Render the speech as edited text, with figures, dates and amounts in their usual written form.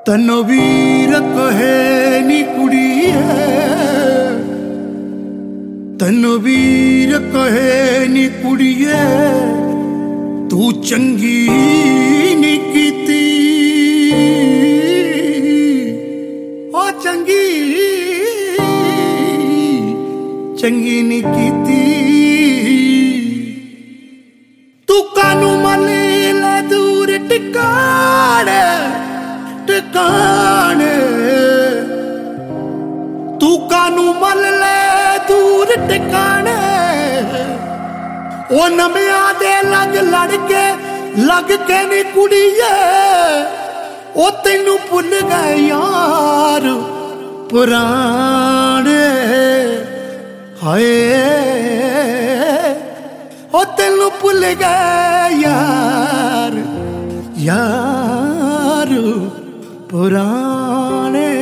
ਤੈਨੂੰ ਵੀਰ ਕਹੇ ਨੀ ਕੁੜੀਏ, ਤੈਨੂੰ ਵੀਰ ਕਹੇ ਨੀ ਕੁੜੀਏ, ਤੂੰ ਚੰਗੀ ਨੀ ਕੀਤੀ। ਉਹ ਚੰਗੀ ਨੀ ਕੀਤੀ। ਤੂੰ ਕਾਨੂੰ ਮੰਨ ਲੈ ਦੂਰ ਟਿਕਾਣੇ ਟਿਕਾਣੇ, ਤੂੰ ਕਾਨੂੰ ਮੰਨ ਲੈ ਦੂਰ ਟਿਕਾਣੇ। ਉਹ ਨਵਿਆਂ ਦੇ ਲੱਗ ਕੇ ਨੀ ਕੁੜੀਏ, ਉਹ ਤੈਨੂੰ ਭੁੱਲ ਗਏ ਯਾਰ ਪੁਰਾਣੇ। ਹਾਏ ਉਹ ਤੈਨੂੰ ਭੁੱਲ ਗਏ ਯਾਰ ਪੁਰਾਣੇ।